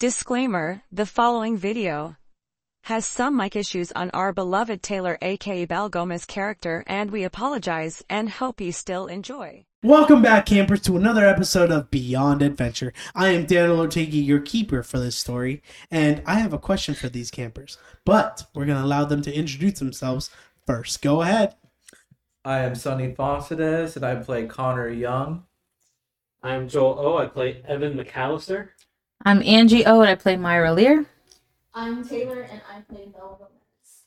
Disclaimer, the following video has some mic issues on our beloved Taylor aka Belle Gomez character, and we apologize and hope you still enjoy. Welcome back, campers, to another episode of Beyond Adventure. I am Daniel Ortega, your keeper for this story, and I have a question for these campers, but we're going to allow them to introduce themselves first. Go ahead. I am Sonny Faucides, and I play Connor Young. I'm Joel O. I play Evan McAllister. I'm Angie O, and I play Myra Lear. I'm Taylor, and I play Belle Gomez.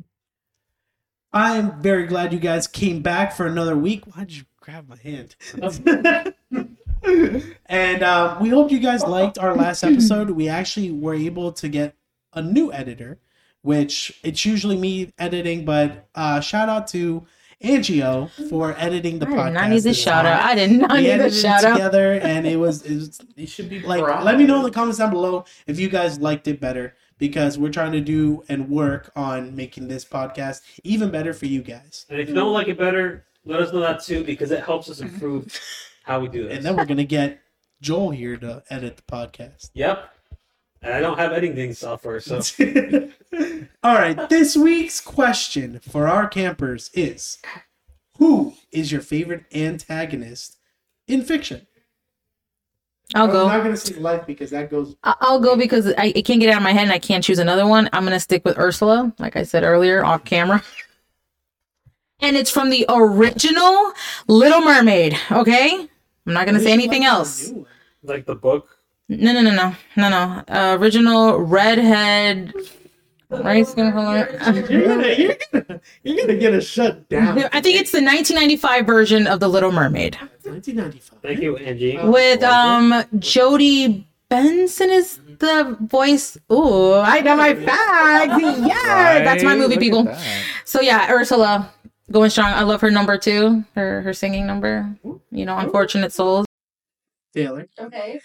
I'm very glad you guys came back for another week. Why'd you grab my hand? And we hope you guys liked our last episode. We actually were able to get a new editor, which it's usually me editing, but shout out to Angie O for editing the podcast. I did not need a shout out. I did not need a shout out. Together, and it should be like, let me know in the comments down below if you guys liked it better, because we're trying to do and work on making this podcast even better for you guys. And if you don't like it better, let us know that too, because it helps us improve how we do this. And then we're gonna get Joel here to edit the podcast. Yep. And I don't have editing software, so. All right, this week's question for our campers is: who is your favorite antagonist in fiction? I'll go. I'm not going to say life because that goes... I'll go because it can't get out of my head and I can't choose another one. I'm going to stick with Ursula, like I said earlier, off camera. And it's from the original Little Mermaid, okay? I'm not going to say anything else. Like the book? No. Original redhead... Right? You're gonna get us shut down. I think it's the 1995 version of The Little Mermaid. 1995. Thank you, Angie. With Jodie Benson is the voice. Ooh, I got my facts. Yeah, that's my movie, people. So yeah, Ursula going strong. I love her number 2, her singing number. You know, Unfortunate Souls. Taylor. Okay.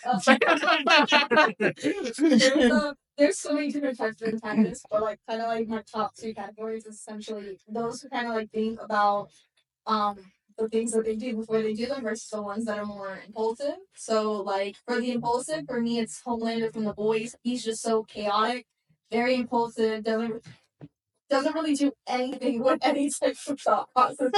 There's so many different types of antagonists, but like kind of like my top 2 categories is essentially those who kind of like think about the things that they do before they do them versus the ones that are more impulsive. So like for the impulsive, for me it's Homelander from The Boys. He's just so chaotic, very impulsive, doesn't really do anything with any type of thought process.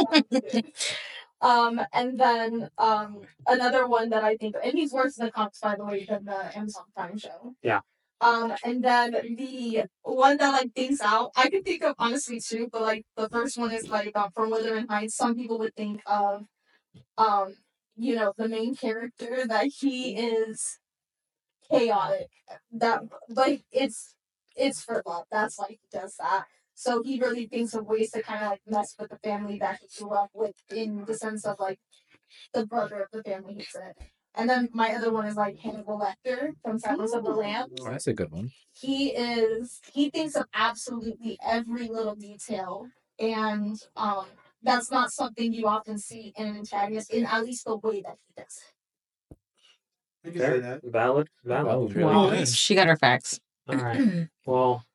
And then another one that I think, and he's worse in the comics, by the way, than the Amazon Prime show. Yeah. And then the one that like thinks out, I could think of honestly 2, but like the first one is like from Wuthering Heights. Some people would think of you know, the main character, that he is chaotic. That like it's for love. That's why he does that. So he really thinks of ways to kind of like mess with the family that he grew up with, in the sense of like the brother of the family, he said. And then my other one is like Hannibal Lecter from Silence of the Lambs. Oh, that's a good one. He thinks of absolutely every little detail, and that's not something you often see in an antagonist, in at least the way that he does it. I can say that. Valid. Really Wow, good. she got her facts. All right. Well,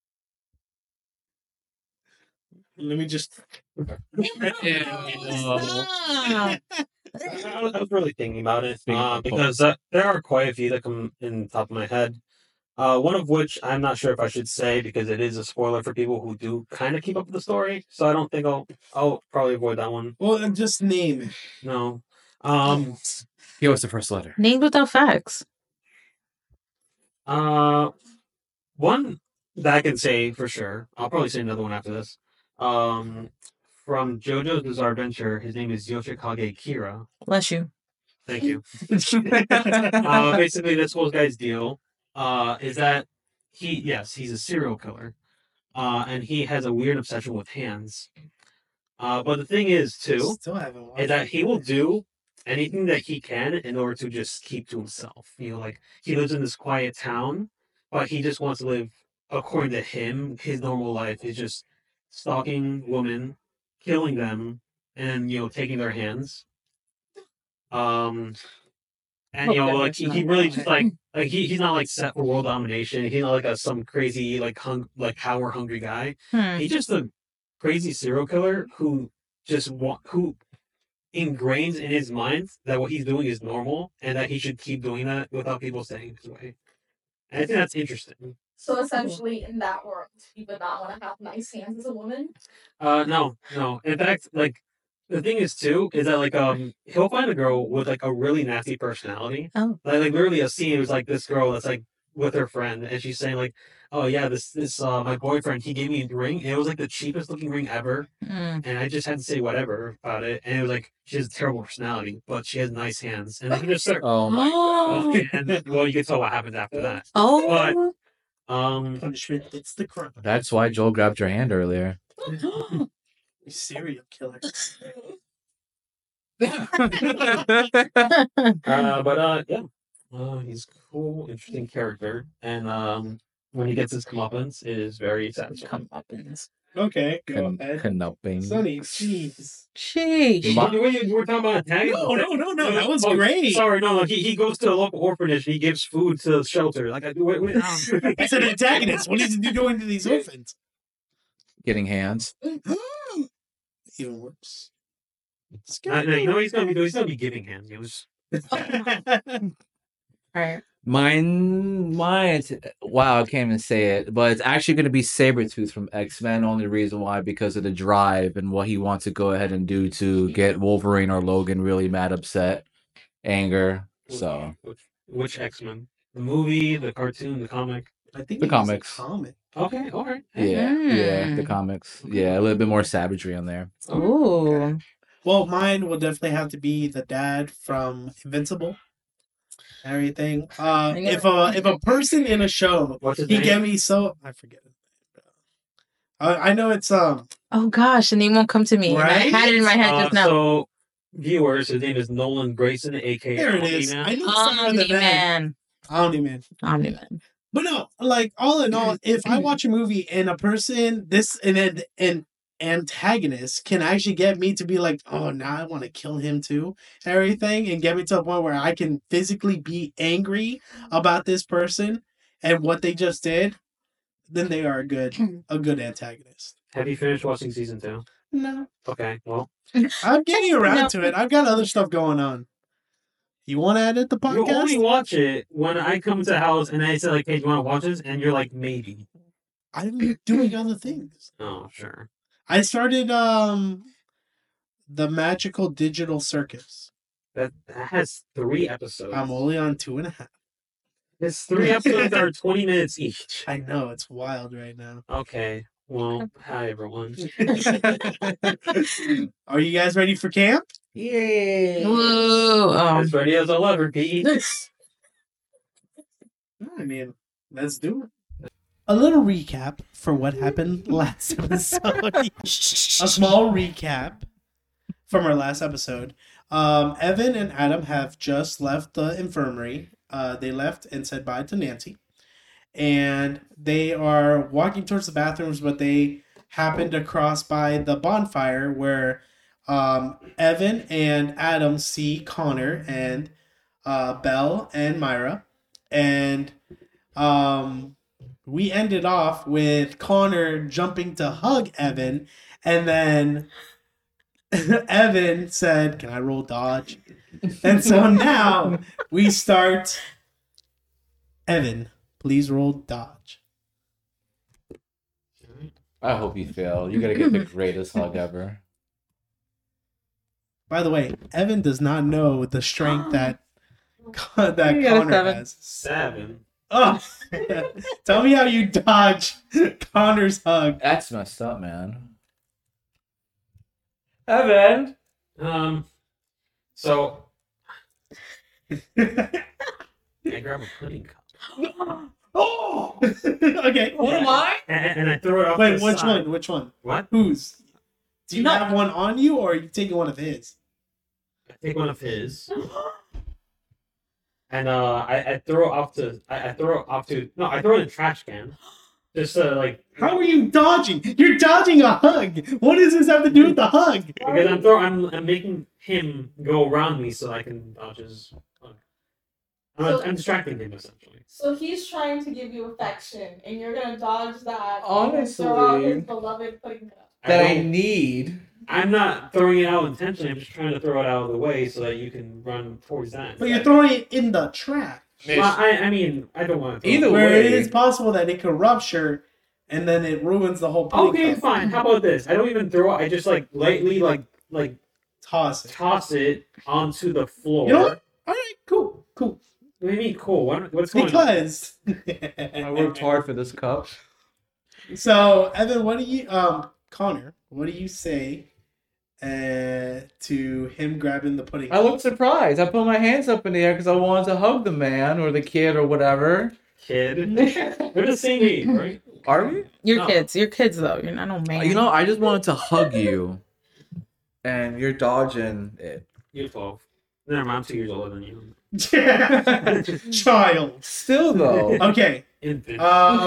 Let me just... I was really thinking about it because there are quite a few that come in the top of my head. One of which I'm not sure if I should say because it is a spoiler for people who do kind of keep up with the story. So I don't think I'll probably avoid that one. Well, then just name it. No. Give us the first letter. Named without facts. One that I can say for sure. I'll probably say another one after this. From JoJo's Bizarre Adventure, his name is Yoshikage Kira. Bless you. Thank you. Basically, this whole guy's deal is that he's a serial killer, and he has a weird obsession with hands. But the thing is, too, Still haven't watched is that it. he will do anything that he can in order to just keep to himself. You know, like he lives in this quiet town, but he just wants to live according to him. His normal life is just stalking women, killing them, and taking their hands. And like he really just like he's not like set for world domination. He's not like some crazy like power hungry guy. He's just a crazy serial killer who ingrains in his mind that what he's doing is normal and that he should keep doing that without people saying his way. And I think that's interesting. So essentially, in that world, you would not want to have nice hands as a woman. No. In fact, like the thing is too is that like he'll find a girl with like a really nasty personality. Oh. Like literally a scene was like this girl that's like with her friend and she's saying like, oh yeah, this my boyfriend, he gave me a ring and it was like the cheapest looking ring ever, and I just had to say whatever about it, and it was like she has a terrible personality but she has nice hands, and then he just start, Oh my. and well you can tell what happens after that. Oh. Punishment, it's the crime. That's why Joel grabbed your hand earlier. You serial killer. He's cool, interesting character, and when he gets his comeuppance, it is very satisfying. Okay, go ahead. Canupping. Sonny, jeez. Sheesh. We're talking about antagonist. No, that was great. Sorry, no. He goes to a local orphanage and he gives food to the shelter. Like, He's an antagonist. What is he doing to these orphans? Getting hands. Even worse. you know what he's gonna be doing? He's gonna be giving hands. He was. Right. Mine. Wow, I can't even say it, but it's actually going to be Sabretooth from X-Men. Only reason why, because of the drive and what he wants to go ahead and do to get Wolverine or Logan really mad, upset, anger. So, which X-Men? The movie, the cartoon, the comic? I think The comics. Comic. Okay, all right. yeah, the comics. Yeah, a little bit more savagery on there. Ooh. Well, mine will definitely have to be the dad from Invincible. Everything. If a person in a show, What's his he name? get me so I forget it. I know it's Oh gosh, the name won't come to me. Right? I had it in my head just now. So, viewers, his name is Nolan Grayson, aka there it is. Omni-Man. I knew something with the man. Omni-Man. Omni-Man. But no, like all in all, if I watch a movie and a person, an antagonist can actually get me to be like, oh, now I want to kill him too, everything, and get me to a point where I can physically be angry about this person and what they just did, then they are a good antagonist. Have you finished watching season 2? No. Okay, well. I'm getting around to it. I've got other stuff going on. You want to edit the You only podcast? watch it when I come to the house and I say like, hey, do you want to watch this? And you're like, maybe. I'm doing other things. Oh, sure. I started the Magical Digital Circus. That has 3 episodes. I'm only on 2.5. It's 3 episodes that are 20 minutes each. I know, it's wild right now. Okay. Well, hi everyone. Are you guys ready for camp? Yeah. Whoa. As ready as I'll ever be. I mean, let's do it. A little recap for what happened last episode. A small recap from our last episode. Evan and Adam have just left the infirmary. They left and said bye to Nancy. And they are walking towards the bathrooms, but they happened to cross by the bonfire where Evan and Adam see Connor and Belle and Myra. And we ended off with Connor jumping to hug Evan, and then Evan said, "Can I roll dodge?" And so now we start. Evan, please roll dodge. I hope you fail. You gotta get the greatest hug ever. By the way, Evan does not know the strength that You got a Connor 7. has. 7. Oh, tell me how you dodge Connor's hug. That's messed up, man. Evan. So I grab a pudding cup. Oh, okay. What am I? And I throw it off. Wait, to the which side. one? Which one? What? Whose? Do you No. have one on you, or are you taking one of his? I take one of his. And I throw it off to I throw it off to no, I throw it in the trash can. Just like How are you dodging? You're dodging a hug. What does this have to do with the hug? because I'm making him go around me so I can dodge his hug. I'm distracting him essentially. So he's trying to give you affection, and you're gonna dodge that. Honestly. and throw out his beloved pudding cup. That I don't- need. I'm not throwing it out intentionally. I'm just trying to throw it out of the way so that you can run towards that. But you're throwing it in the trash. Well, I mean, I don't want to. Either Where way. it is possible that it could rupture, and then it ruins the whole pudding Okay, cup. fine. How about this? I don't even throw it. I just like lightly like Toss it. toss it onto the floor. You know what? All right, cool. What do you mean cool? What's going on? Because I worked hard for this cup. So, Evan, what do you, Connor, what do you say to him grabbing the pudding? I looked surprised. I put my hands up in the air because I wanted to hug the man or the kid or whatever. Kid. We're the same age, right? Are we? You're kids though. You're not no man. You know, I just wanted to hug you. And you're dodging it. You're 12. Never mind, I'm 2 years older than you. Child. Still though. Okay. Infant.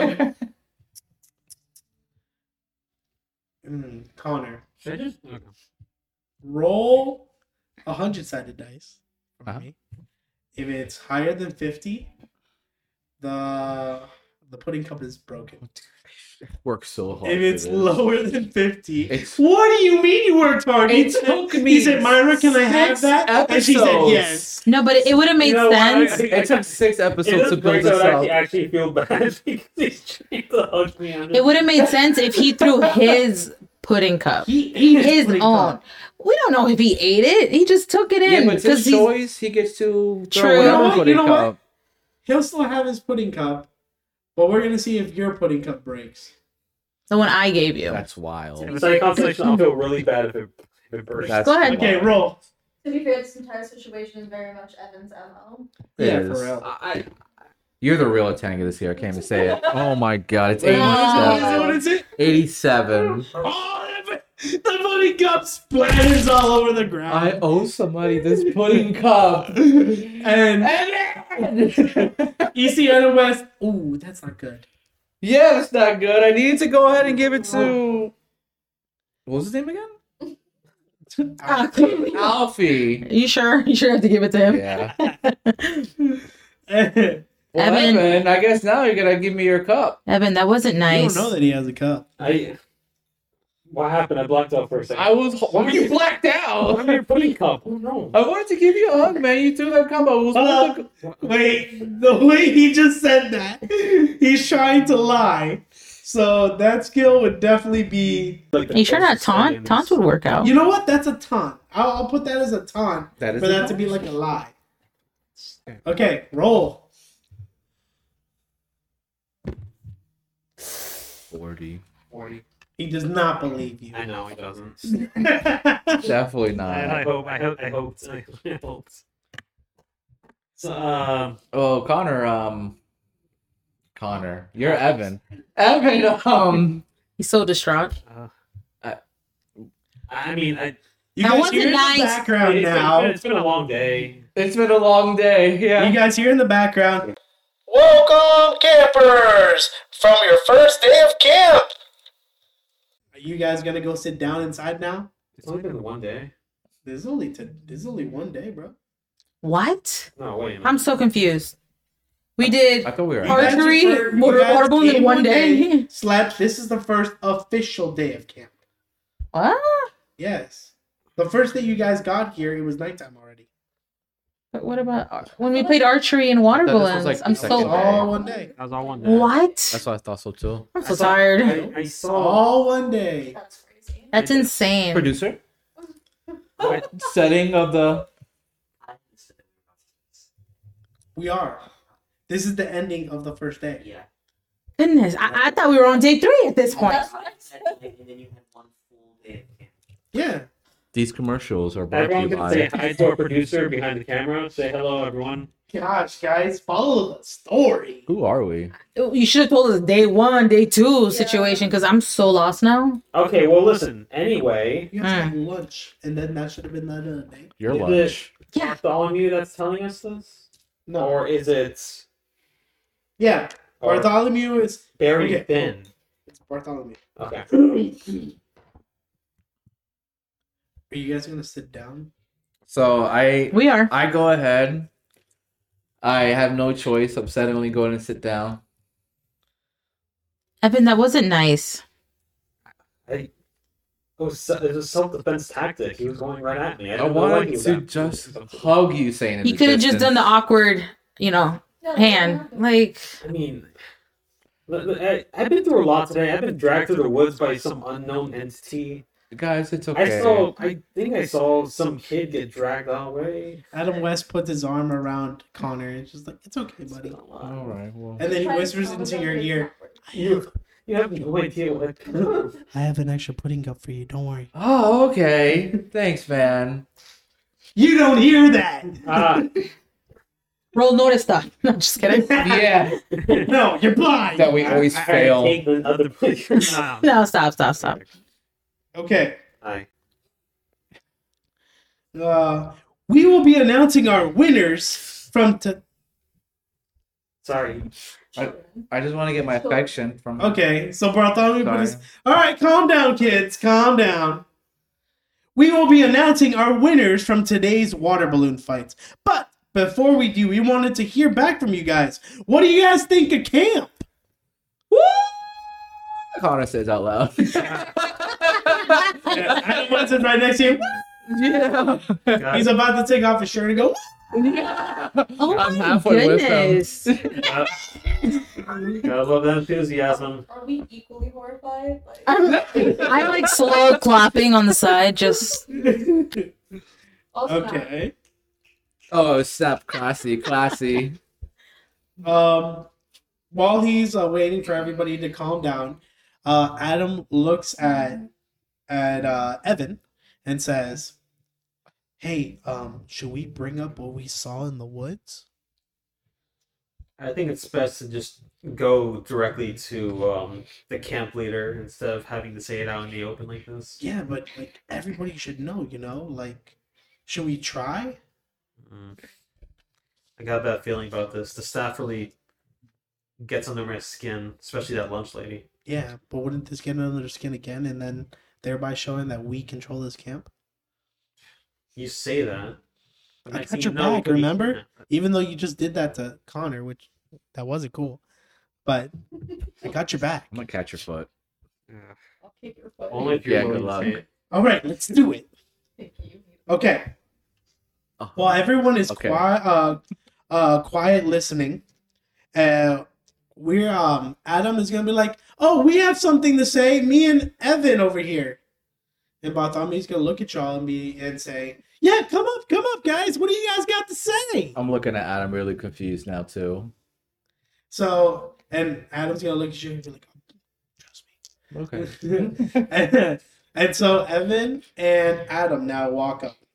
Connor, Should I just? Okay. roll 100-sided dice for Uh-huh. me. If it's higher than 50, the pudding cup is broken. Worked so hard. If it's for this. lower than 50, It's- what do you mean you worked hard? It took me He said, Myra, can I have 6 that? And she said, episodes. yes. No, but it would have made You know what? sense. It took 6 episodes It to is build great this that up. I actually feel bad because he's trying to hug me on It would have made sense if he threw his pudding cup. He ate His pudding own. cup. We don't know if he ate it. He just took it Yeah, in but it's his he's choice. He gets to throw True. whatever You know what? pudding You know what? cup. He'll still have his pudding cup, but we're going to see if your pudding cup breaks. the one I gave you. That's wild. If it's like consolation, I'll feel really bad if it bursts. That's Go ahead. Okay, wild. roll. To be fair, this entire situation is very much Evan's MO. It Yeah, is. for real. You're the real antagonist here. I can't even say it. Oh my god, it's Wait, 87. what is it? 87. Oh, the pudding cup splatters all over the ground. I owe somebody this pudding cup. And you see Anna West. Ooh, that's not good. Yeah, that's not good. I needed to go ahead and give it to. What was his name again? Alfie. You sure? You sure have to give it to him? Yeah. You Well, Evan. Evan, I guess now you're gonna give me your cup. Evan, that wasn't nice. don't know that he has a cup. What happened? I blacked out for a second. I was. Why were you blacked out? I'm your pudding cup. Oh no. I wanted to give you a hug, man. You threw that cup. I was. Hold Wait, the way he just said that, he's trying to lie. So that skill would definitely be. Are you sure not taunt? Taunt would work out. You know what? That's a taunt. I'll put that as a taunt That is for a that to taunt? be like a lie. Okay, roll. 40. 40. He does not believe you. I know he doesn't. Definitely I not. hoped. So, Oh, Connor, you're Evan. Evan, He's so distraught. I mean, You That guys wasn't hear in nice. the background now. it's been a long day. it's been a long day. Yeah. You guys hear in the background. Welcome, campers, from your first day of camp. Are you guys gonna go sit down inside now? It's only been one day. This is only 1 day, bro. What? No, wait a minute. I'm so confused. We did I thought we were. Hard- Archery, You guys motor marble in came one day. Slept. This is the first official day of camp. what? Yes. The first day you guys got here, it was nighttime already. But what about when we played archery and water I thought this balloons? was like I'm the second so day. All 1 day. That was all one day. what? That's what I thought so too. I'm so tired. I saw. All 1 day. That's crazy. That's insane. Producer. Setting of the. We are. This is the ending of the first day. Yeah. Goodness, I thought we were on day 3 at this point. That's what I said. And then you had one full day. Yeah. These commercials are brought to Everyone you can say by. hi to our producer behind the camera. Say hello, everyone. Gosh, guys, follow the story. Who are we? You should have told us day 1, day 2 situation because I'm so lost now. Okay, well, listen. Anyway, You guys had lunch, and then that should have been that other day. Your Is lunch. Yeah. Bartholomew that's telling us this? No. Or is it Yeah. or Bartholomew is. Barry Okay. Finn? It's Bartholomew. Okay. Are you guys gonna sit down? So We are. I go ahead. I have no choice. I'm suddenly going to sit down. Evan, that wasn't nice. It was a self-defense tactic. He was going right at me. I didn't know when he wanted was to at me. just hug you, saying He could have just done the awkward, hand. Like, I mean, I've been through a lot today. I've been dragged through the woods by some unknown entity. Guys, it's okay. I think I saw some kid get dragged that way. Adam West puts his arm around Connor and it's just like, it's okay, buddy. All right. Well. And then he whispers into your ear, You have no idea what. I have an extra pudding cup for you, don't worry. Oh, okay. Thanks, man. You don't hear that! roll notice stuff. No, just kidding. Yeah. No, you're blind! That we always fail. Take the other player. No, stop. Okay. Hi. We will be announcing our winners from Sorry. I just want to get my affection from. Okay, so Bartholomew put Sorry. his... Alright, calm down, kids. Calm down. We will be announcing our winners from today's water balloon fights. But before we do, we wanted to hear back from you guys. What do you guys think of camp? Woo! Connor says out loud. Adam West is right next to him. Yeah. He's about to take off his shirt and go. Oh I'm my halfway with goodness. Gotta love that enthusiasm. Are we equally horrified? Like, I'm like slow clapping on the side, just also not. Okay. Oh, snap! Classy. While he's waiting for everybody to calm down, Adam looks at Evan and says, "Hey, should we bring up what we saw in the woods?" I think it's best to just go directly to the camp leader instead of having to say it out in the open like this. Yeah, but like everybody should know, you know. Like, should we try? I got that feeling about this. The staff really gets under my skin, especially that lunch lady. Yeah, but wouldn't this get under their skin again, and then thereby showing that we control this camp? You say that. but I next got thing your you know, it back, could be- remember? Even though you just did that to Connor, which that wasn't cool, but I got your back. I'm gonna catch your foot. I'll kick your foot. Only if you're Yeah, good willing to luck. say it. All right, let's do it. Thank you. Okay. Oh. While everyone is Okay. quiet listening, we're Adam is gonna be like, "Oh, we have something to say." Me and Evan over here, and Bartholomew's gonna look at y'all and say, "Yeah, come up, guys. What do you guys got to say?" I'm looking at Adam, really confused now too. So, and Adam's gonna look at you and be like, "Oh, trust me." Okay. and so Evan and Adam now walk up.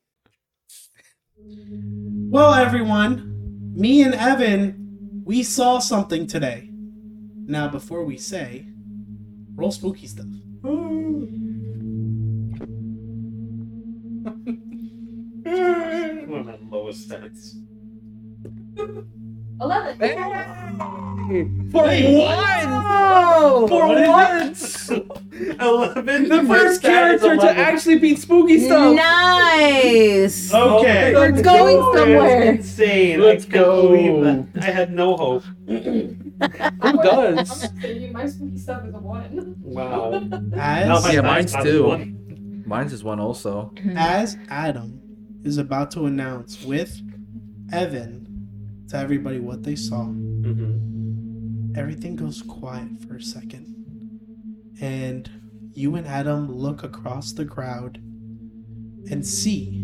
Well, everyone, me and Evan, we saw something today. Now, before we say, roll spooky stuff. One of my lowest stats. 11. For oh, For once! 11. The first character to actually beat spooky stuff. nice. Okay. We're going somewhere. Insane. Let's I can't believe go. that. I had no hope. Who I'm does? not saying my spooky stuff is a 1. Wow. As, Yeah, mine's two. One. Mine's is one also. as Adam is about to announce with Evan to everybody what they saw, Mm-hmm. everything goes quiet for a second. And you and Adam look across the crowd and see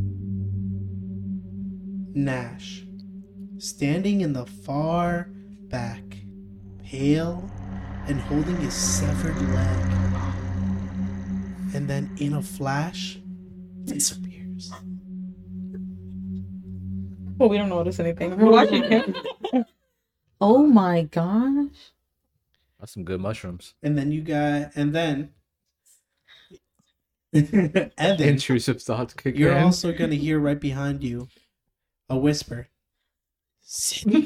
Nash standing in the far back, pale and holding his severed leg. And then in a flash, disappears. Well, we don't notice anything. We're watching him. Oh my gosh. That's some good mushrooms. And then Evan, Intrusive thoughts kick you're in. also gonna hear right behind you a whisper. Sit.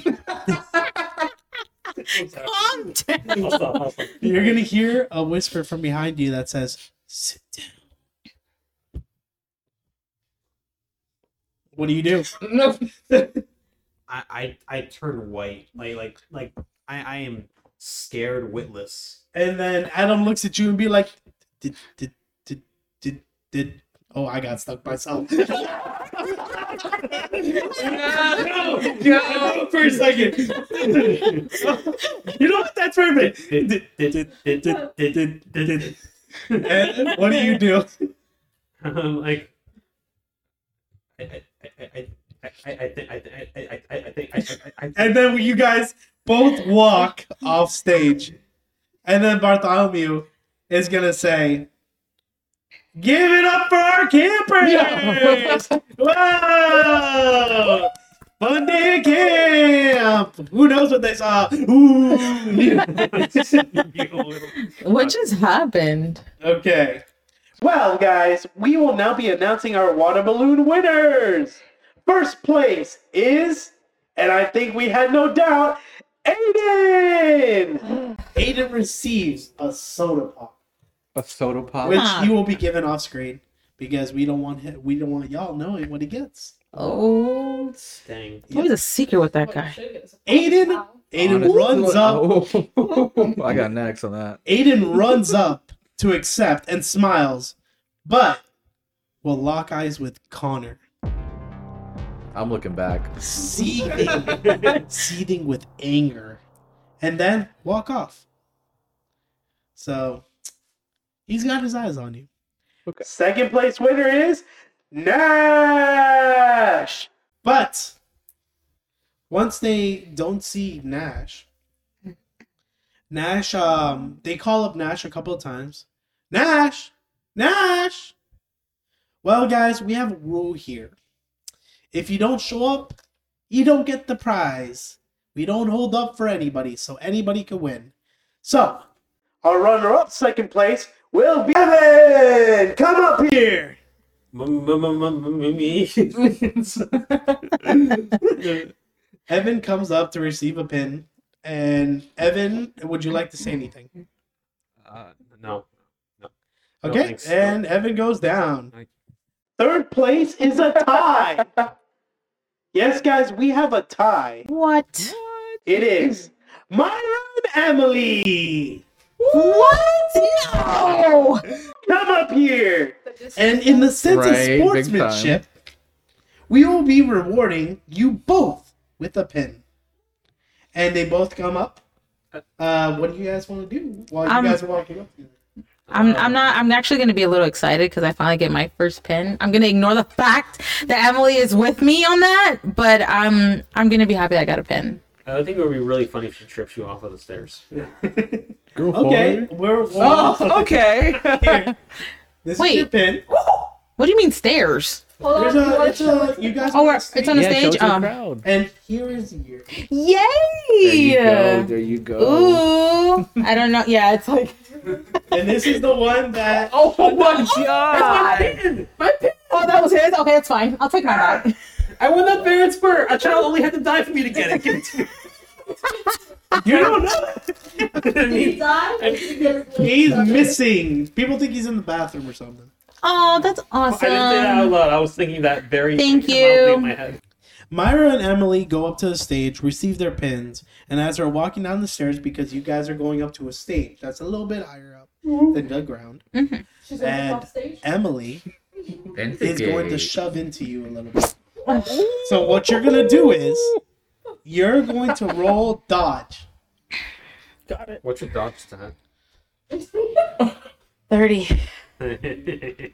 Calm down. You're gonna hear a whisper from behind you that says, "Sit down." What do you do? I turn white. I am scared witless. And then Adam looks at you and be like, did. Oh, I got stuck myself. For a second. You know what? That's perfect. And what do you do? Like, And then you guys both walk off stage. And then Bartholomew is going to say, "Give it up for our campers!" Whoa! Fun day at camp! Who knows what they saw? Ooh. What just happened? Okay. Well, guys, we will now be announcing our water balloon winners. First place is, and I think we had no doubt, Aiden! Aiden receives a soda pop, A soda pop. which he will be given off screen because we don't want y'all knowing what he gets. Oh, Dang. it's always a secret with that guy. Aiden runs up. I got next on that. Aiden runs up to accept and smiles, but will lock eyes with Connor, I'm looking back. seething with anger, and then walk off. So he's got his eyes on you. Okay. Second place winner is Nash. But once they don't see Nash, they call up Nash a couple of times. Nash! Well, guys, we have a rule here. If you don't show up, you don't get the prize. We don't hold up for anybody, so anybody can win. So, our runner-up second place will be Evan! Come up here! Me. Evan comes up to receive a pin. And Evan, would you like to say anything? No. Okay, thanks. and Evan goes down. Third place is a tie. Yes, guys, we have a tie. What? It is Myra and Emily. What? No! Come up here. And in the sense Right, of big sportsmanship, we will be rewarding you both with a pin. And they both come up. What do you guys want to do while you guys are walking up? I'm actually gonna be a little excited because I finally get my first pin. I'm gonna ignore the fact that Emily is with me on that, but I'm gonna be happy I got a pin. I think it would be really funny if she trips you off of the stairs. Okay, we're Oh, okay. here. This Wait. is your pin. What do you mean stairs? There's you guys. Oh, are it's on the Yeah, show stage. it to the crowd. And here is your. Yay! There you go. Ooh, I don't know. Yeah, it's like. And this is the one that. Oh my god! Oh, that was his. Okay, it's fine. I'll take my back. I won that fair and square. A child only had to die for me to get it. Give it to me. You don't know. He's missing. People think he's in the bathroom or something. Oh, that's I didn't say that out awesome. loud. I was thinking that very. Thank loudly you. in my head. Myra and Emily go up to the stage, receive their pins, and as they're walking down the stairs, because you guys are going up to a stage that's a little bit higher up than the ground, and Emily is going to shove into you a little bit. So what you're gonna do is you're going to roll dodge. Got it. What's your dodge stat? 30. 20.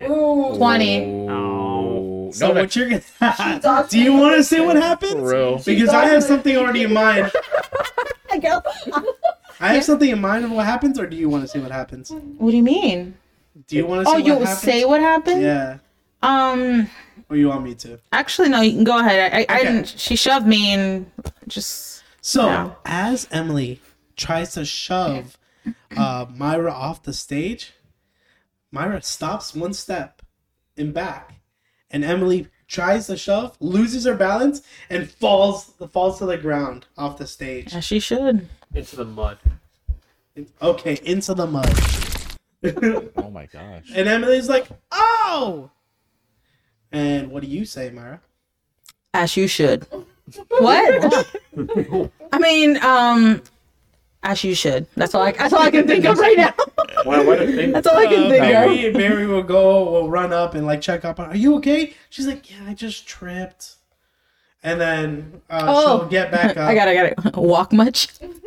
Oh. So No, what you're gonna do you want to see what happens? For real. Because I have something already in mind. I go. I have something in mind of what happens, or do you want to see what happens? What do you mean? Do you want to see Oh, what you happens? say what happened? Yeah. Or you want me to? Actually, no. You can go ahead. I Okay. didn't. She shoved me and just. So, Yeah. as Emily tries to shove Myra off the stage, Myra stops one step and back. And Emily tries to shove, loses her balance, and falls to the ground off the stage. As she should. Into the mud. Okay, into the mud. Oh my gosh. And Emily's like, "Oh!" And what do you say, Myra? As you should. What? I mean, as you should. That's all I can think of right now. What a thing. That's all I can think of. Barry will run up and like check up on. Are you okay? She's like, yeah, I just tripped. And then she'll get back up. I got it. Walk much?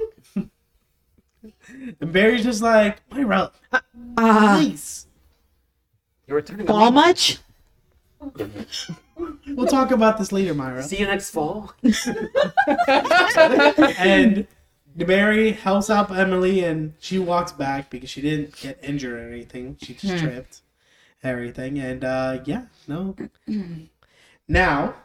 And Barry's just like, Myra, nice. You're returning. Fall much? We'll talk about this later, Myra. See you next fall. And Barry helps out Emily, and she walks back because she didn't get injured or anything. She just tripped, everything, and Now,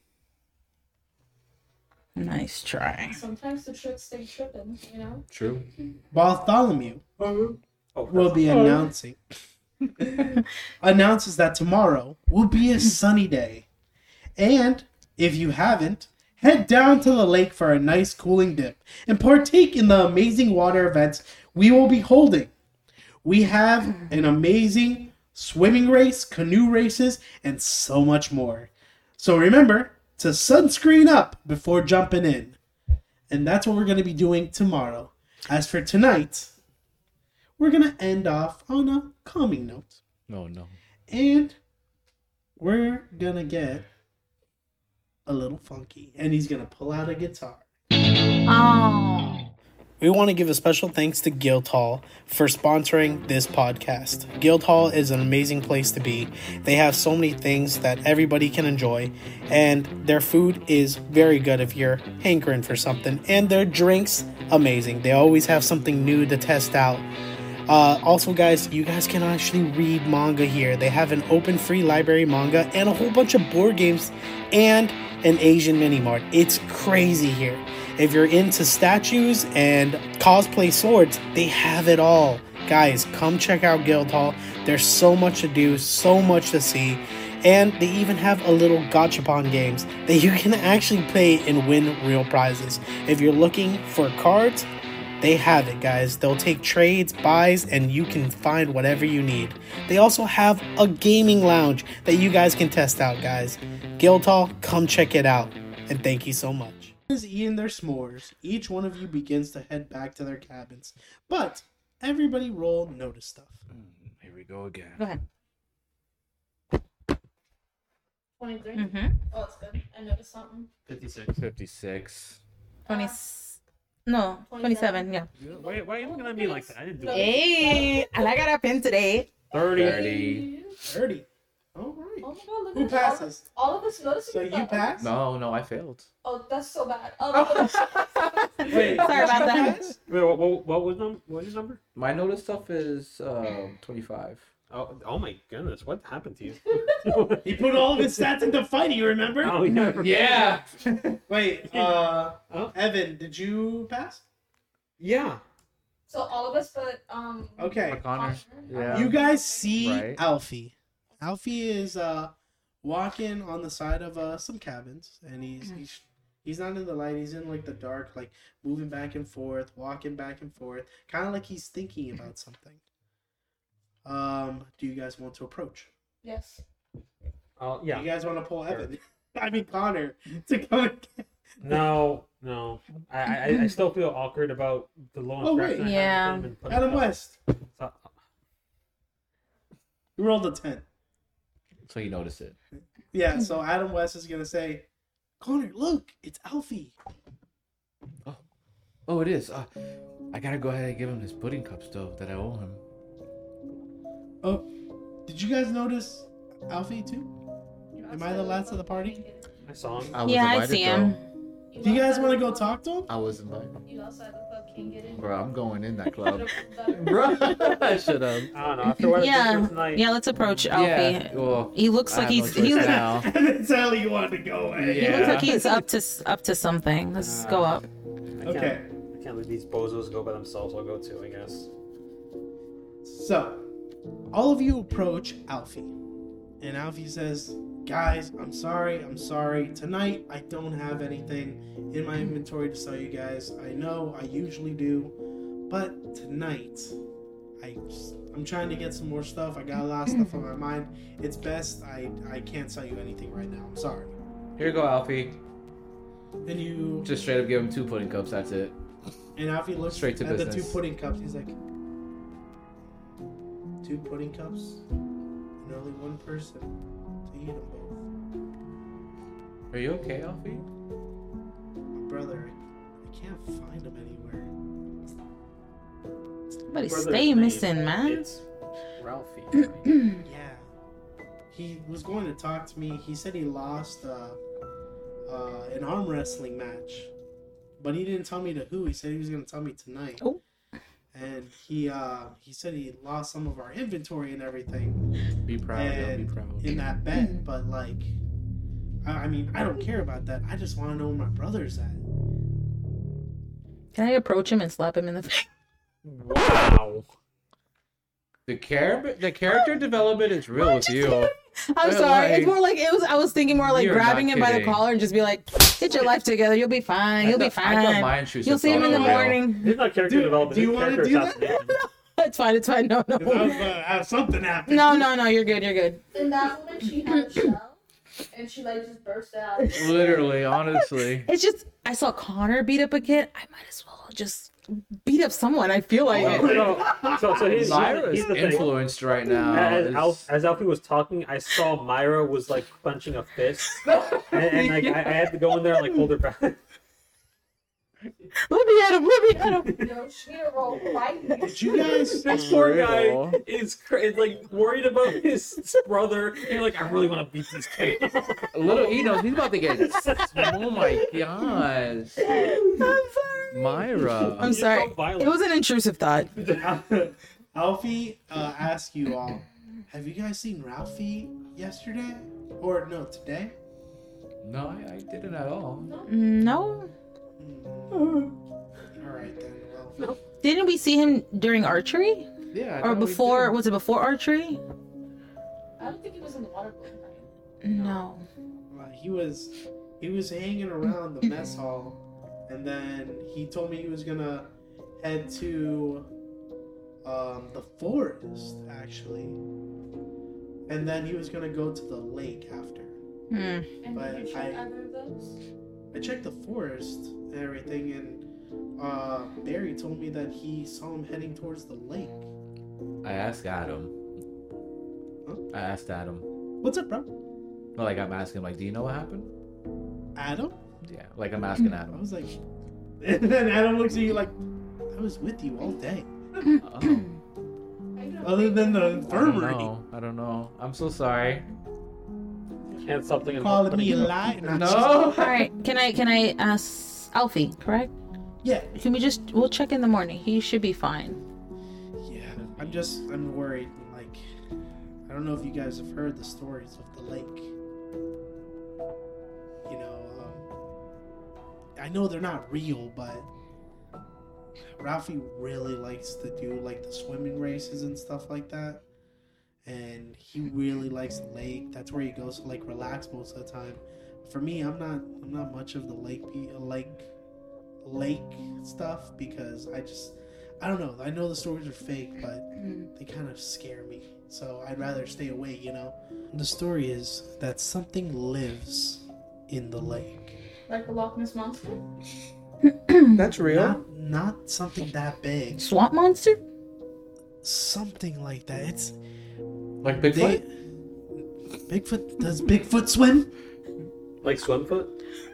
nice try. Sometimes the trips stay tripping, you know? True. Bartholomew will be announcing announces that tomorrow will be a sunny day, and if you haven't, head down to the lake for a nice cooling dip and partake in the amazing water events we will be holding. We have an amazing swimming race, canoe races, and so much more. So remember to sunscreen up before jumping in. And that's what we're going to be doing tomorrow. As for tonight, we're going to end off on a calming note. No, no. And we're going to get a little funky. And he's going to pull out a guitar. Oh. We want to give a special thanks to Guildhall for sponsoring this podcast. Guildhall is an amazing place to be. They have so many things that everybody can enjoy, and their food is very good if you're hankering for something, and their drinks, amazing. They always have something new to test out. Also, guys, you guys can actually read manga here. They have an open free library manga and a whole bunch of board games and an Asian mini mart. It's crazy here. If you're into statues and cosplay swords, they have it all. Guys, come check out Guildhall. There's so much to do, so much to see. And they even have a little gachapon games that you can actually play and win real prizes. If you're looking for cards, they have it, guys. They'll take trades, buys, and you can find whatever you need. They also have a gaming lounge that you guys can test out, guys. Guildhall, come check it out. And thank you so much. Is eating their s'mores. Each one of you begins to head back to their cabins. But everybody roll notice stuff. Here we go again. Go ahead. 23? Mm-hmm. Oh, it's good. I noticed something. 56. 56. 27, yeah. Why are you looking at me like that? I didn't do it. Hey, and I got a pin today. 30. 30. All right. Oh my god, look Who at passes? all of us noticing. So you pass? No, I failed. Oh, that's so bad. Wait, Sorry about did you that. pass? Wait, what was his number? My notice stuff is 25. Oh my goodness, what happened to you? He put all of his stats into fighting, you remember? Oh, yeah. Wait, Evan, did you pass? Yeah. So all of us but Okay. Connor. Yeah. You guys see Right. Alfie. Alfie is walking on the side of some cabins, and he's not in the light. He's in like the dark, like moving back and forth, walking back and forth, kind of like he's thinking about something. Do you guys want to approach? Yes. Oh, Do yeah. you guys want to pull Sure. Evan? I mean Connor to come and get... No. I still feel awkward about the low Oh, impression. wait. I Yeah. have of him and putting Adam it up. West. So- You rolled a 10. So you notice it. Yeah, so Adam West is gonna say, Connor, look, it's Alfie. Oh, it is. I gotta go ahead and give him his pudding cups, though, that I owe him. Oh, did you guys notice Alfie too? Am I the last of the party? I saw him. I was Yeah, I invited, see him. Do you guys want to go talk to him? I was invited. You outside the club can't get in. Bro, I'm going in that club. Better. Bro, I should have. I don't know. After what I did Yeah, tonight, yeah. Let's approach Alfie. Yeah, well, He looks I like have no he's choice he looks, now. And then Sally, you wanted to go away. he looks like he's up to something. Let's go up. Okay. I can't let these bozos go by themselves. I'll go too, I guess. So, all of you approach Alfie. And Alfie says, guys, I'm sorry. Tonight, I don't have anything in my inventory to sell you guys. I know I usually do. But tonight, I'm trying to get some more stuff. I got a lot of stuff on my mind. It's best I can't sell you anything right now. I'm sorry. Here you go, Alfie. And you Just straight up give him 2 pudding cups, that's it. and Alfie looks Straight to at the 2 business. pudding cups. He's like, 2 pudding cups and only one person to eat them both. Are you okay, Alfie? My brother, I can't find him anywhere. Somebody Brother's stay name, missing, man. It's Ralphie. Right? Yeah. He was going to talk to me. He said he lost an arm wrestling match. But he didn't tell me to who. He said he was going to tell me tonight. Oh. And he said he lost some of our inventory and everything. Be proud, yo, be proud. In that bet. But, like, I mean, I don't care about that. I just want to know where my brother's at. Can I approach him and slap him in the face? Wow. The character development is real with you. I'm But, sorry. like, It's more like I was thinking more like you're grabbing not him by the kidding. collar and just be like, "Get your life together. You'll be fine. You'll be I thought fine. my intrusive You'll see him in the thoughts were real. morning." It's not character development. do you it's wanna character do that? assassination. It's fine. It's fine. No. I was going to have something happen. No. You're good. You're good. In that moment, she had a shell, and she like just burst out. Literally, honestly. It's just I saw Connor beat up a kid. I might as well just beat up someone. I feel like it. So here's Myra is the thing. influenced right now. As Alfie was talking, I saw Myra was like clenching a fist, and like I had to go in there and like hold her back. Let me at him. Yo, she a roll right. Did you guys... This poor Real. guy is like worried about his brother. And you're like, I really want to beat this kid. Little Eno, he's about to get. Oh my gosh. I'm sorry. Myra. I'm sorry. so violent. It was an intrusive thought. Alfie asked you all, have you guys seen Ralphie yesterday? Or no, today? No, I didn't at all. No. Alright then, well. Didn't we see him during archery? Yeah. I Or thought we before? did. Was it before archery? I don't think he was in the water boat. No. He was hanging around the mess hall, and then he told me he was gonna head to the forest actually, and then he was gonna go to the lake after. Hmm. And But did you check either of those? I checked the forest and everything, and Barry told me that he saw him heading towards the lake. I asked Adam. Huh? I asked Adam. What's up, bro? Well, like I'm asking, like, do you know what happened? Adam? Yeah, like I'm asking I Adam. was like, and then Adam looks at you like, I was with you all day. Oh, Other than the I infirmary. don't know. I'm so sorry. Can't stop thinking Calling about me a putting- lie? No. All right. Can I ask Alfie? Correct? Yeah. Can we'll check in the morning. He should be fine. Yeah. I'm worried. Like, I don't know if you guys have heard the stories of the lake. You know, I know they're not real, but Ralphie really likes to do like the swimming races and stuff like that. And he really likes the lake. That's where he goes to like relax most of the time. For me, I'm not much of the lake stuff because I don't know. I know the stories are fake, but they kind of scare me. So I'd rather stay away, you know. The story is that something lives in the lake. Like the Loch Ness Monster? That's Not something that big. Swamp monster? Something like that. It's Like Bigfoot? Bigfoot. Does Bigfoot swim? Like Swimfoot?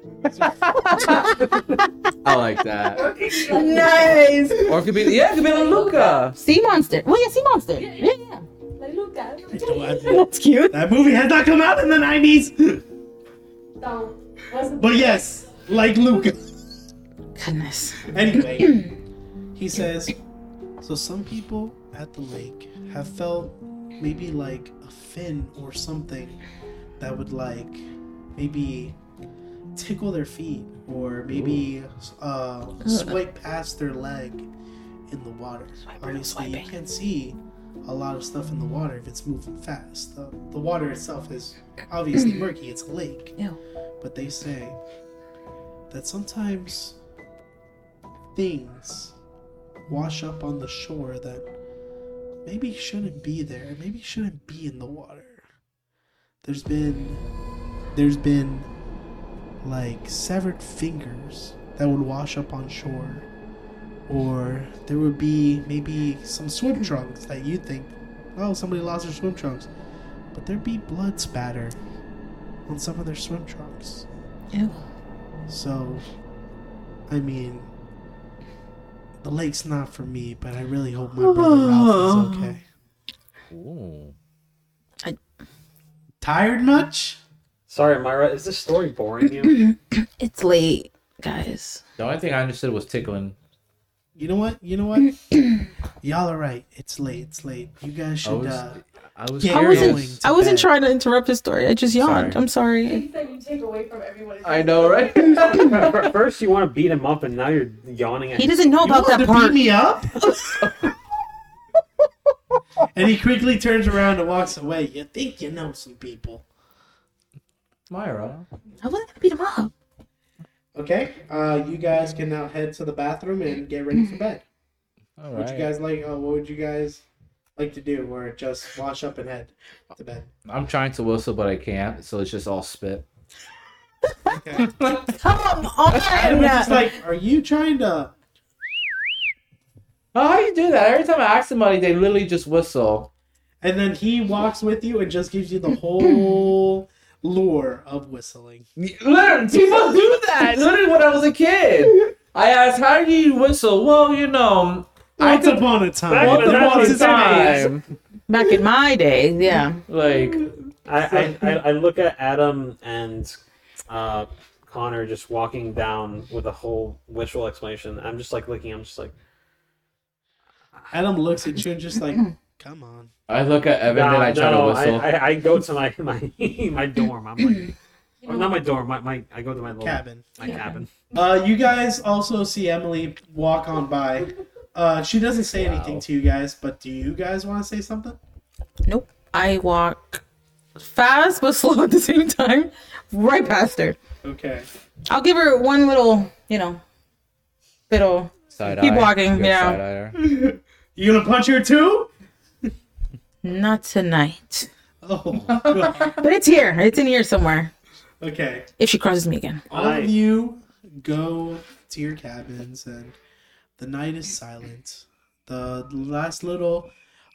I like that. Nice. Or it could be a Luca. Sea monster. Well, yeah, sea monster. Yeah. Like, look at it. That's cute. That movie has not come out in the 90s. So, wasn't But yes, like Luca. Goodness. Anyway, he says, so some people at the lake have felt maybe like a fin or something that would like maybe tickle their feet or maybe swipe past their leg in the water. Obviously, you can't see a lot of stuff in the water if it's moving fast. The water itself is obviously murky. It's a lake. Ew. But they say that sometimes things wash up on the shore that maybe shouldn't be there, maybe shouldn't be in the water. There's been like severed fingers that would wash up on shore, or there would be maybe some swim trunks that you think oh, somebody lost their swim trunks. But there'd be blood spatter on some of their swim trunks. Ew. So, I mean, the lake's not for me, but I really hope my brother Ralph is okay. Ooh. Tired much? Sorry, Myra. Is this story boring you? It's late, guys. The only thing I understood was tickling. You know what? Y'all are right. It's late. You guys should I was get I curious. going wasn't. to I wasn't bed. trying to interrupt his story. I just yawned. Sorry. I'm sorry. Anything you take away from everyone. I know, right? First, you want to beat him up, and now you're yawning at He doesn't know You about want that to part. beat me up? And he quickly turns around and walks away. You think you know some people. Myra. I wasn't gonna beat him up. Okay, you guys can now head to the bathroom and get ready for bed. All What you guys like? What would you guys like to do, or just wash up and head to bed? I'm trying to whistle, but I can't, so it's just all spit. Okay. Come And we're just on. like, are you trying to? Oh, how do you do that? Every time I ask somebody, they literally just whistle. And then he walks with you and just gives you the whole lure of whistling. Literally, people do that. Literally, when I was a kid, I asked, "How do you whistle?" Well, you know, Once upon a time. Back in the once upon a 1970s. time, Back in my day, yeah. like. I look at Adam and Connor just walking down with a whole wishful explanation. I'm just like looking. I'm just like, Adam looks at you and just like, come on. I look at Evan and I try to whistle. I go to my my dorm. I'm like, or not my dorm. My I go to my little Cabin. My cabin. You guys also see Emily walk on by. She doesn't say anything to you guys, but do you guys want to say something? Nope. I walk fast but slow at the same time, right past her. Okay. I'll give her one little, little. Side Keep eye. walking, You got yeah. side eye her? You gonna punch her too? Not tonight. Oh, God. But it's here. It's in here somewhere. Okay. If she crosses me again. All of you go to your cabins, and the night is silent. The last little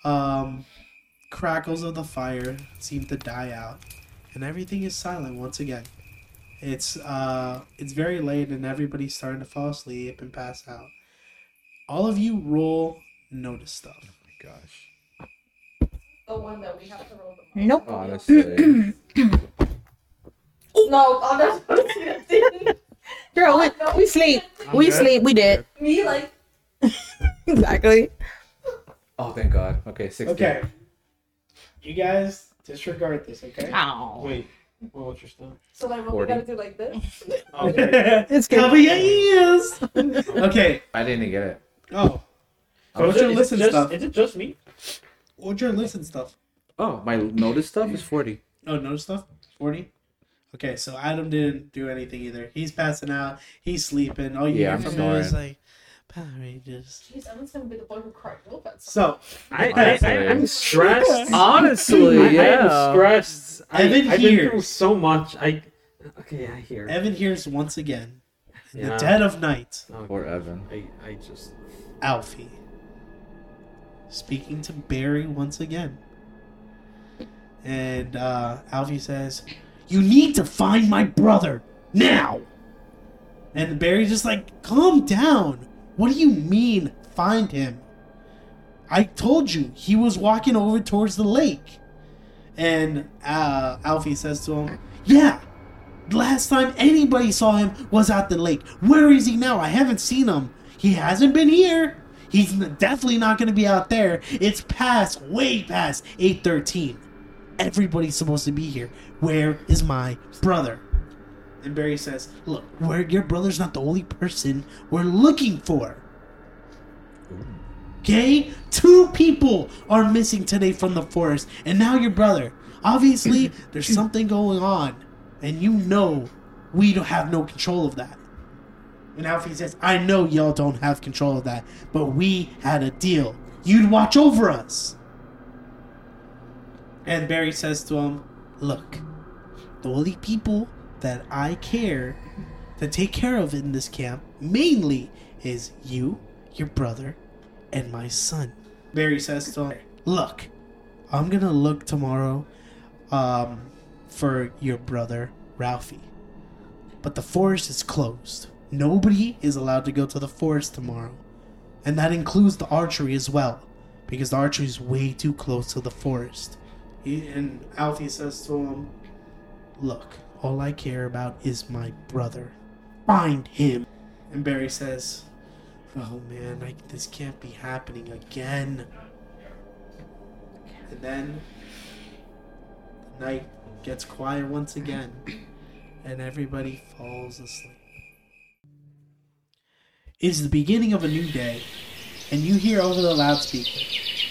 crackles of the fire seem to die out, and everything is silent once again. It's very late, and everybody's starting to fall asleep and pass out. All of you roll notice stuff. Oh my gosh. The one that we have to roll the Nope. Honestly. No, I'm not supposed to. Girl, we sleep. We good. sleep. We did. Me, like, Exactly. Oh, thank God. Okay, 16. Okay. You guys disregard this, okay? Ow. Wait, what's your stuff? so like, what 40. we gotta do like this? Okay. It's good. Cover your ears. Okay. I didn't get it. Oh. What's your listen stuff? Is it just me? What's your listen stuff? Oh, my notice stuff is 40. Oh, no stuff? 40? Okay, so Adam didn't do anything either. He's passing out. He's sleeping. All you Yeah, hear I'm from him is snoring. like, Power Rangers. Jeez, I'm just gonna be the boy who cried real fast. So, I'm stressed. Honestly, I yeah. am stressed. Evan I've been through hears. so much. Okay, I hear. Evan hears once again, in the Yeah. dead of night, Okay. Poor Evan. I just. Alfie speaking to Barry once again. And Alfie says, "You need to find my brother now." And Barry's just like, "Calm down. What do you mean, find him? I told you he was walking over towards the lake." And Alfie says to him, "Yeah, last time anybody saw him was at the lake. Where is he now? I haven't seen him. He hasn't been here. He's definitely not going to be out there. It's way past 8:13. Everybody's supposed to be here. Where is my brother?" And Barry says, "Look, your brother's not the only person we're looking for. Okay? 2 people are missing today from the forest, and now your brother. Obviously, there's something going on, and you know we don't have no control of that." And Alfie says, "I know y'all don't have control of that, but we had a deal. You'd watch over us." And Barry says to him, "Look, the only people that I care to take care of in this camp mainly is you, your brother, and my son." Barry says to him, "Look, I'm gonna look tomorrow for your brother, Ralphie. But the forest is closed. Nobody is allowed to go to the forest tomorrow. And that includes the archery as well. Because the archery is way too close to the forest. And Alfie says to him, look, all I care about is my brother. Find him. And Barry says, oh man, this can't be happening again. And then the night gets quiet once again. And everybody falls asleep. It is the beginning of a new day. And you hear over the loudspeaker,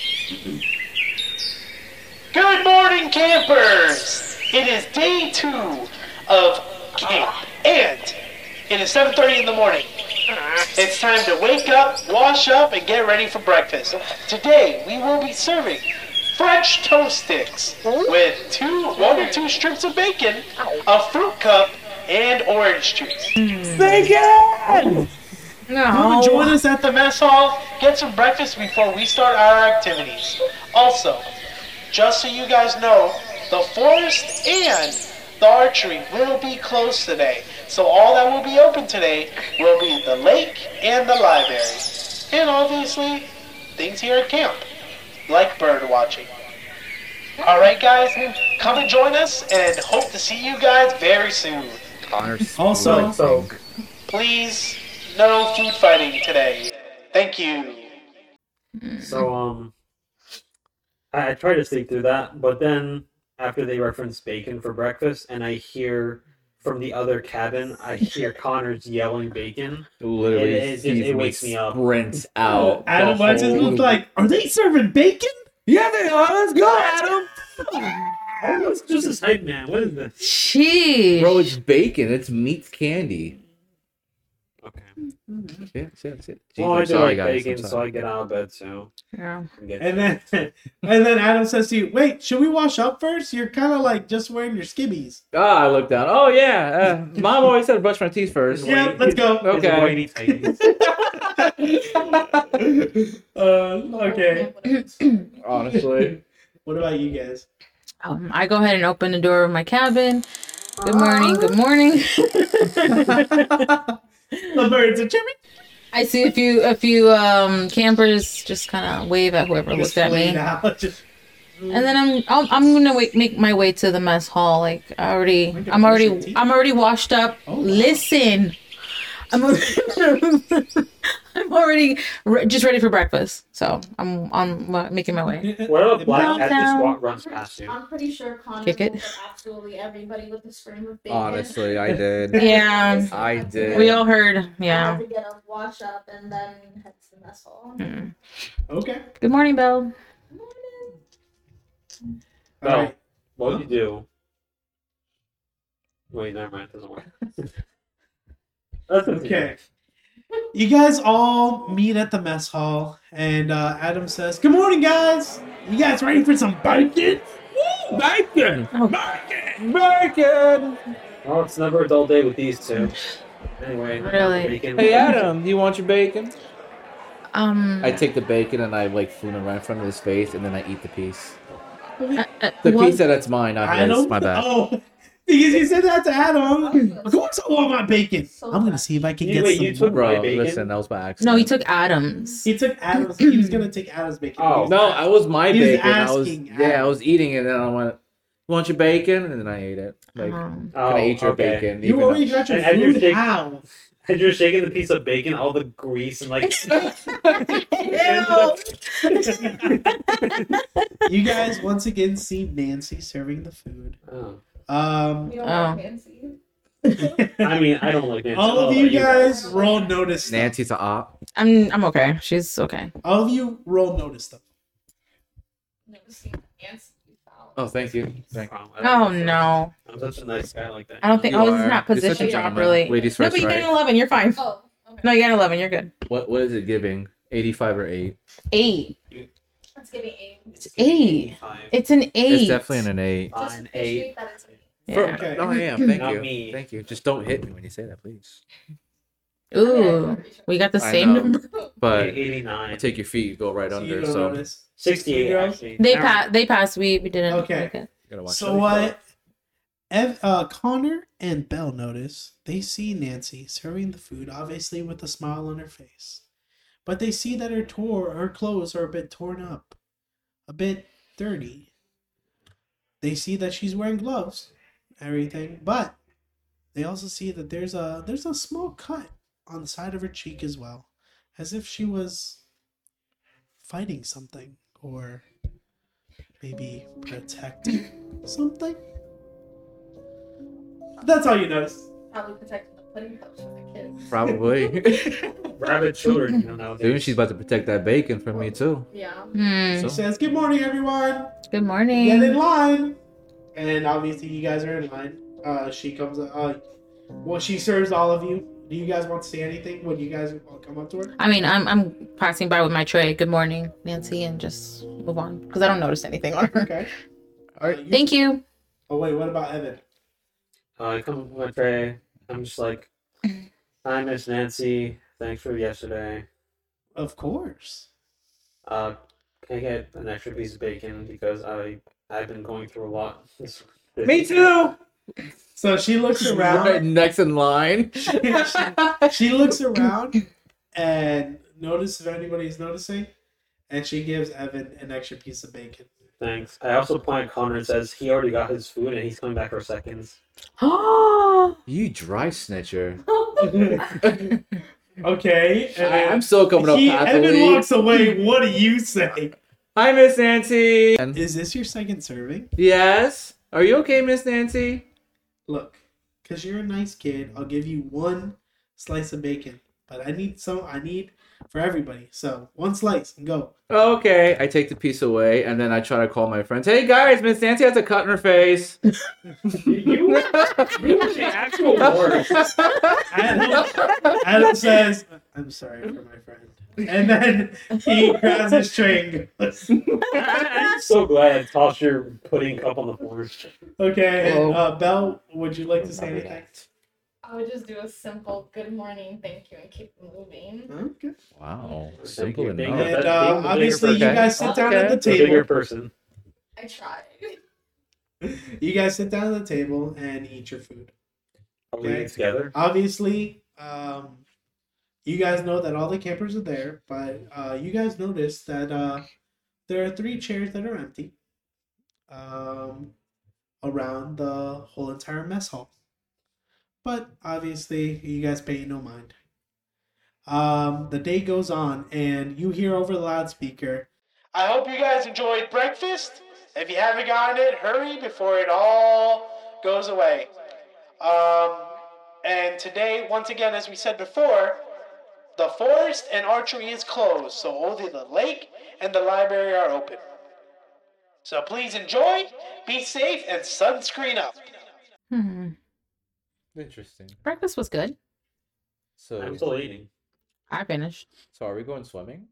good morning, campers! It is day 2 of camp, and it is 7:30 in the morning. It's time to wake up, wash up, and get ready for breakfast. Today, we will be serving French toast sticks with 1 or 2 strips of bacon, a fruit cup, and orange juice. Bacon! Come and join us at the mess hall. Get some breakfast before we start our activities. Also, just so you guys know, the forest and the archery will be closed today. So all that will be open today will be the lake and the library. And obviously, things here at camp, like bird watching. Alright guys, come and join us and hope to see you guys very soon. Also, please, no food fighting today. Thank you. So, I try to sleep through that, but then after they reference bacon for breakfast, and I hear from the other cabin, I hear Connor's yelling bacon. Literally, it wakes me up. Sprints out. Adam Watson was like, are they serving bacon? Yeah, they are. Let's go, Adam. It's just a hype man. What is this? Sheesh. Bro, it's bacon. It's meat candy. Okay. Yeah, that's it. Well, I do Sorry, like guys. bacon, so I get out of bed too. Yeah. And then Adam says to you, wait, should we wash up first? You're kind of like just wearing your skibbies. I look down. Oh, yeah. Mom always said to brush my teeth first. Yeah, let's go. Okay. Okay. Honestly. What about you guys? I go ahead and open the door of my cabin. Good morning. Good morning. The birds are chirping. I see a few campers just kind of wave at whoever looks at me. And then I'm gonna make my way to the mess hall. Like I'm already washed up. Oh, wow. Listen, I'm already just ready for breakfast. So I'm making my way. What about Black Cat Downtown. just runs past you? I'm pretty sure Connor Kick it. told absolutely everybody with the scream of bacon. Honestly, I did. Yeah, I did. we all heard. I had Yeah. to get up, wash up, and then head to the mess hall. Okay. Good morning, Belle. So, All right. what would you do? Wait, never mind. It doesn't work. That's Okay. You guys all meet at the mess hall, and Adam says, good morning, guys. You guys ready for some bacon? Woo, bacon! Oh. Bacon! Bacon! Well, it's never a dull day with these two. Anyway. Really? Bacon. Hey, Adam, do you want your bacon? I I take the bacon and I like fool it right in front of his face, and then I eat the piece. The what? piece that's mine, not his. Adam? My bad. Oh, because you said that to Adam. Who wants all my bacon? So I'm gonna see if I can get Wait, some you took more. my Bro, bacon? listen, that was by accident. No, he took Adam's. He took Adam's. He was gonna take Adam's bacon. Oh, He was No, not- I was my He was bacon. I was asking I Adam. was eating it, and then I went, "Want your bacon?" And then I ate it. Like, Um, Oh, can I eat your okay. bacon? You even already though- got your And you're food. taking- How? And you're shaking the piece of bacon, all the grease and like. You guys once again see Nancy serving the food. Oh. We don't Oh. want fancy. I mean, I don't like Nancy. All of you guys roll notice stuff. Nancy's a op. I'm okay. She's okay. All of you roll notice stuff. Never seen Nancy foul. Oh, thank you. Thank you. Oh no. I'm such a nice guy like that. I don't think. You Oh, this is are. not You're such a positioned gentleman. properly. Ladies No, first, but you got right? an 11. You're fine. Oh, okay. No, you got an 11. You're good. What is it giving? 85 or 8? 8. Let's give it 8. It's 8. Fine. It's an 8. It's definitely an 8. Just Fine, appreciate 8. that it's 8. Yeah. Okay. Oh, I am. Thank Not you. me. Thank you. Just don't hit me when you say that, please. Ooh, we got the I same know. number. But 89. I take your feet, you go right So you under. don't So notice. 68 girls? actually. They passed. We didn't. Okay. make it. gotta watch So what? Connor and Belle notice they see Nancy serving the food, obviously with a smile on her face, but they see that her clothes are a bit torn up, a bit dirty. They see that she's wearing gloves, everything, but they also see that there's a small cut on the side of her cheek as well, as if she was fighting something or maybe protecting something. That's all you notice. Probably protecting the pudding cups for the kids. probably. Rabid children, you know, nowadays. Soon she's about to protect that bacon from me too. Yeah. She says, "Good morning, everyone. Good Get morning. in line." And obviously, you guys are in line. She comes. Well, she serves all of you. Do you guys want to say anything when you guys come up to her? I mean, I'm passing by with my tray. Good morning, Nancy, and just move on because I don't notice anything on her. Okay. All right. Thank you. Oh wait, what about Evan? I come up with my tray. I'm just like, hi, Miss Nancy. Thanks for yesterday. Of course. Can I get an extra piece of bacon because I've been going through a lot. This Me too. So she looks around. Right next in line. She looks around and notices if anybody's noticing, and she gives Evan an extra piece of bacon. Thanks. I also point at Connor and says he already got his food and he's coming back for seconds. You dry snitcher. Okay. And I'm still coming up Evan happily. walks away. What do you say? Hi, Miss Nancy. Is this your second serving? Yes. Are you okay, Miss Nancy? Look, because you're a nice kid, I'll give you one slice of bacon. But I need for everybody. So one slice and go. Okay. I take the piece away and then I try to call my friends. Hey guys, Miss Nancy has a cut in her face. You were the actual worst. Adam says, "I'm sorry for my friend." And then he grabs his tray and goes. I'm so glad I tossed your pudding cup on the floor. Okay, Whoa. Belle, would you like to say anything? I would just do a simple good morning, thank you, and keep moving. Okay. Wow. Simple Simple enough. enough. And Being the bigger obviously, you person. guys sit down at the Okay. The bigger table. person. I tried. You guys sit down at the table and eat your food. Are we Okay. eating together? Obviously, you guys know that all the campers are there, but you guys notice that there are 3 chairs that are empty around the whole entire mess hall. But obviously, you guys pay no mind. The day goes on, and you hear over the loudspeaker, "I hope you guys enjoyed breakfast. If you haven't gotten it, hurry before it all goes away. And today, once again, as we said before, the forest and archery is closed, so only the lake and the library are open. So please enjoy, be safe, and sunscreen up." Interesting. Breakfast was good. So, I'm still eating. I finished. so are we going swimming?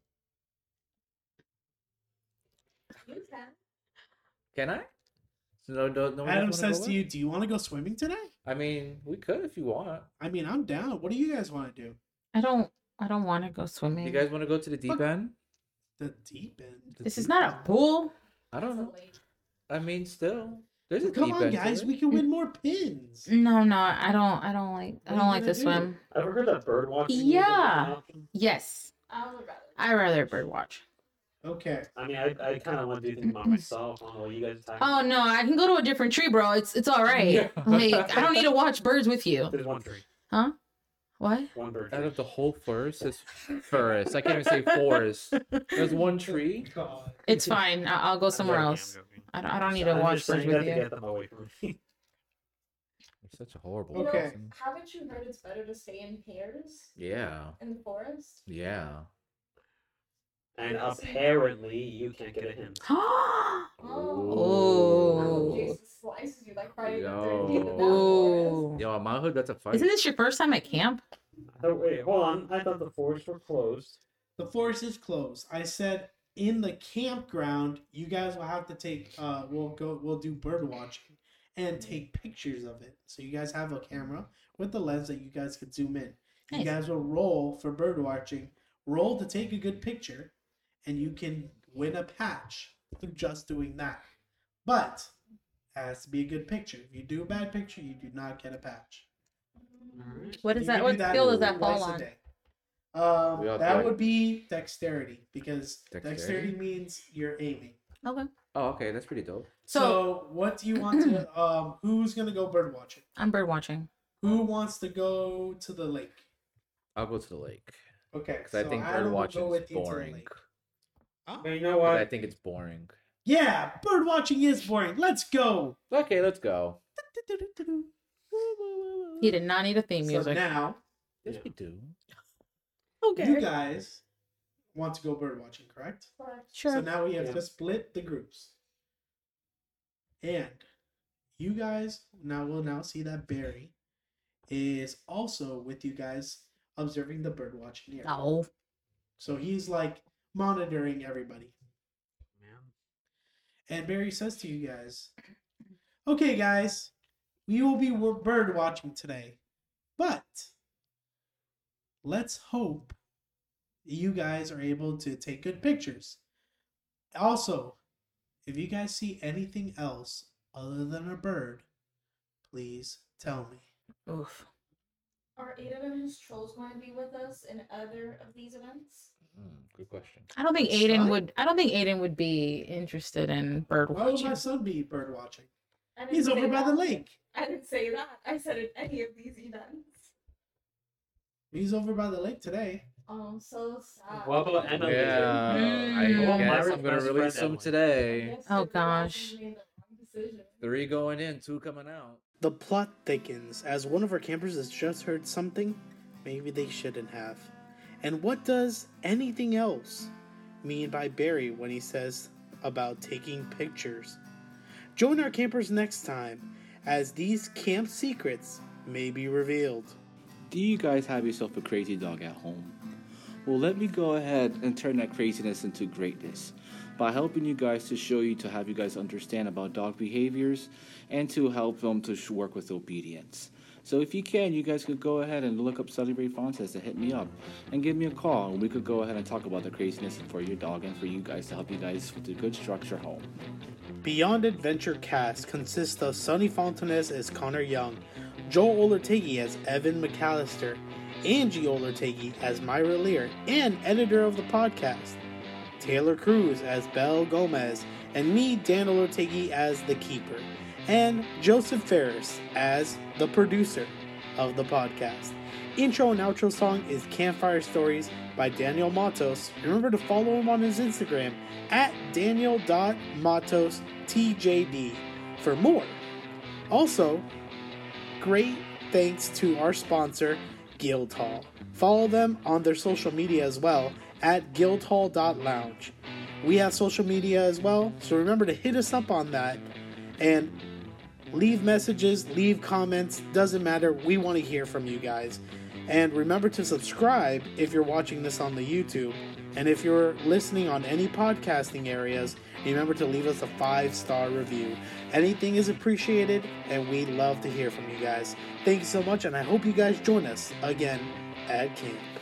Can I? So no one Adam else wanna says go to with? you, "Do you want to go swimming today?" I mean, we could if you want. I mean, I'm down. What do you guys want to do? I don't want to go swimming. You guys want to go to the deep Look. end? The deep end. The This is deep not end? a pool. I don't know. I mean, still, there's a Come deep on, end. to guys. it. We can win more pins. No, I don't What are you like gonna to do? swim. I've heard that bird watching. is a Yeah. good option. Yes, I would rather. I rather bird watch. Okay. I mean, I kind of want to do things by myself. I don't know what you guys are talking Oh no, I can go to a different tree, bro. It's all right. Yeah. Like I don't need to watch birds with you. There's one tree. What? One bird Out tree. of the whole forest, it's forest. I can't even say forest. There's one tree. God. It's fine. I'll go somewhere I'm joking, else. I'm joking. I don't need to I'm watch just birds saying with that to you. get them away from me. You're such a horrible Okay. person. Haven't you heard it's better to stay in pairs Yeah. in the forest? Yeah. And apparently, you can't get a hint. Oh. Jason slices you like Friday the Yo. 13th in that Ooh. forest. Yo, in my hood, that's a fight. Isn't this your first time at camp? Oh, wait, hold on. I thought the forests were closed. The forest is closed. I said in the campground, you guys will have to take. We'll do bird watching and take pictures of it. So you guys have a camera with the lens that you guys could zoom in. You Nice. guys will roll for bird watching. Roll to take a good picture, and you can win a patch through just doing that. But it has to be a good picture. If you do a bad picture, you do not get a patch. What is You that? can What do that skill does that twice fall a on? day. We all That collect- would be dexterity, because Dexterity? dexterity means you're aiming. Okay. Oh, okay, that's pretty dope. So, what do you want to? Who's gonna go bird watching? I'm bird watching. Who wants to go to the lake? I'll go to the lake Okay, because I think Adam bird will watching go is with you to the boring. lake. But you know 'Cause what? I think it's boring. Yeah, bird watching is boring. Let's go. Okay, let's go. He did not need a theme So music. now, Yes, we do. you guys want to go bird watching, correct? Sure. So now we have Yeah. to split the groups. And you guys will now see that Barry is also with you guys observing the bird watching area. No. So he's like monitoring everybody. Man. And Barry says to you guys, okay, guys, we will be bird watching today, but let's hope you guys are able to take good pictures. Also, if you guys see anything else other than a bird, please tell me. Oof. Are Aiden and his trolls going to be with us in other of these events? Good question. I don't think Son? Aiden would be interested in bird Why would watching. my son be bird watching? I didn't He's say over by the that. lake. I didn't say that. I said in any of these events. He's over by the lake today. Oh, so sad. What about Anna? Yeah, Mm. I Oh, guess Myra's I'm gonna best release friend, some Emily. today. Yes, Oh, they gosh. made the wrong decision. 3 going in, 2 coming out. The plot thickens as one of our campers has just heard something maybe they shouldn't have. And what does anything else mean by Barry when he says about taking pictures? Join our campers next time as these camp secrets may be revealed. Do you guys have yourself a crazy dog at home? Well, let me go ahead and turn that craziness into greatness by helping you guys to show you to have you guys understand about dog behaviors and to help them to work with obedience. So if you can, you guys could go ahead and look up Celebrate Fontes and hit me up and give me a call, and we could go ahead and talk about the craziness for your dog and for you guys to help you guys with a good structure home. Beyond Adventure cast consists of Sonny Fontanes as Connor Young, Joel Olertegi as Evan McAllister, Angie Olertegi as Myra Lear and editor of the podcast, Taylor Cruz as Belle Gomez, and me, Dan Olertegi, as the keeper, and Joseph Ferris as the producer of the podcast. Intro and outro song is Campfire Stories by Daniel Matos. Remember to follow him on his Instagram at daniel.matostjd for more. Also, great thanks to our sponsor, Guildhall. Follow them on their social media as well at guildhall.lounge. We have social media as well, so remember to hit us up on that and leave messages, leave comments, doesn't matter. We want to hear from you guys. And remember to subscribe if you're watching this on the YouTube. And if you're listening on any podcasting areas, remember to leave us a 5-star review. Anything is appreciated, and we love to hear from you guys. Thank you so much, and I hope you guys join us again at camp.